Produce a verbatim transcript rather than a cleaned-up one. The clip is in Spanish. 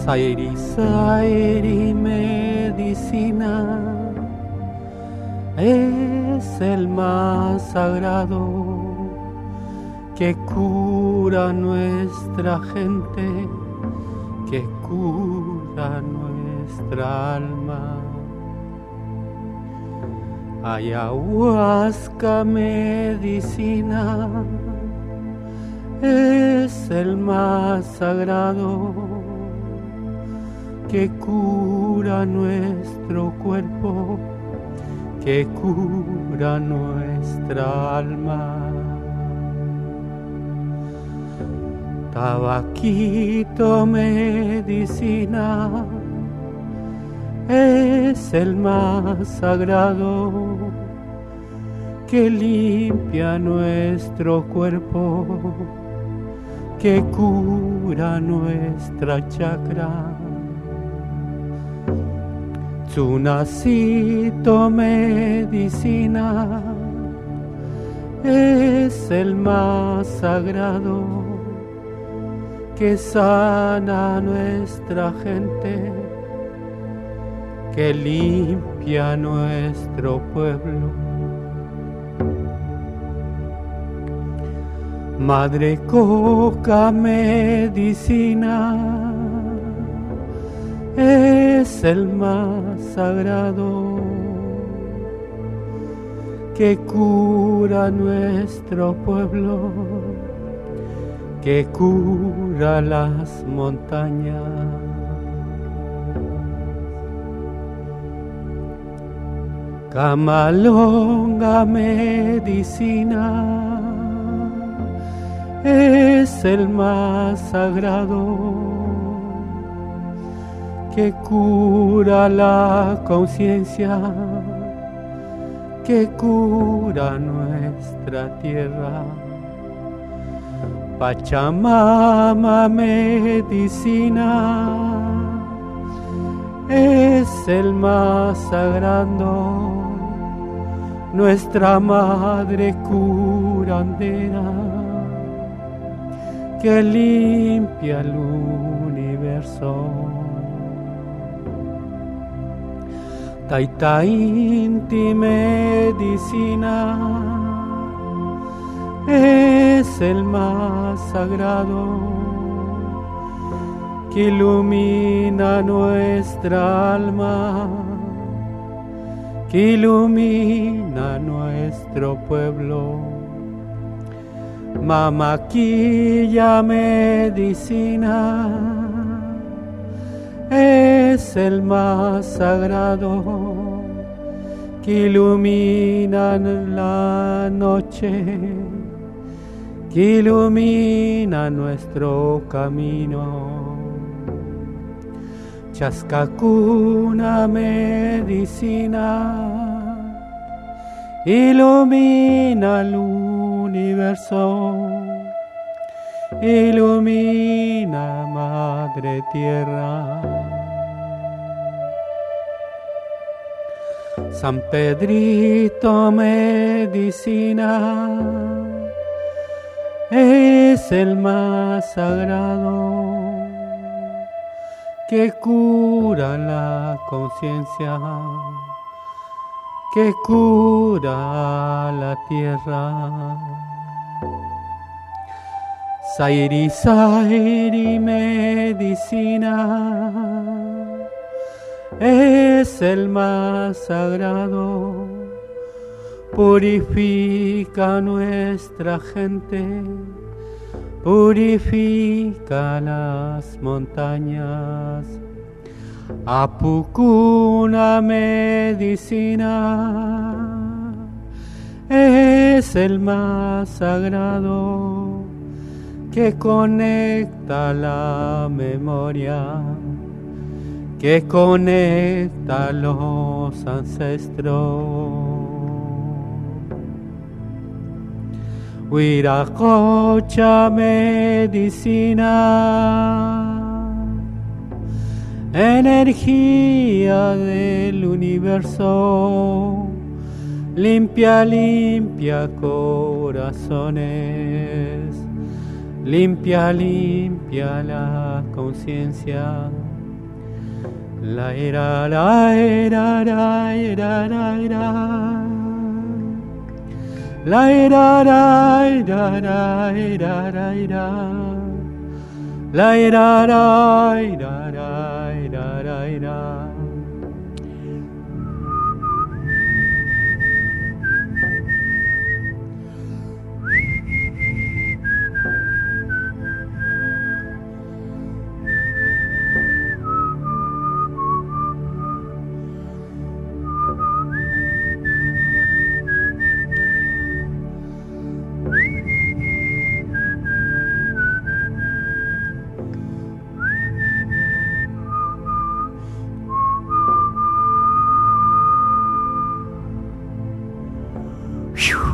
Sairi, Sairi, medicina, es el más sagrado que cura nuestra gente, que cura nuestra alma. Ayahuasca, medicina, es el más sagrado que cura nuestro cuerpo, que cura nuestra alma. Tabaquito, medicina, es el más sagrado que limpia nuestro cuerpo, que cura nuestra chakra. Tsunacito, medicina, es el más sagrado que sana nuestra gente, que limpia nuestro pueblo. Madre Coca, medicina, es el más sagrado que cura nuestro pueblo, que cura las montañas. Camalonga, medicina, es el más sagrado que cura la conciencia, que cura nuestra tierra. Pachamama, medicina, es el más sagrado, nuestra madre curandera, que limpia el universo. Taita Inti, medicina, es el más sagrado que ilumina nuestra alma, que ilumina nuestro pueblo. Mamaquilla, medicina, es el más sagrado que ilumina la noche, que ilumina nuestro camino. Chascacuna, medicina, ilumina el universo, ilumina Madre Tierra. San Pedrito, medicina, es el más sagrado que cura la conciencia, que cura la tierra. Sairi, Sairi, medicina, es el más sagrado, purifica nuestra gente, purifica las montañas. Apucuna, medicina, es el más sagrado que conecta la memoria, que conecta a los ancestros. Huiracocha, medicina, energía del universo, limpia, limpia corazones, limpia, limpia la conciencia, La ira la ira la ira la ira la ira la ira la ira la ira la ira la ira la ira la ira. Whew.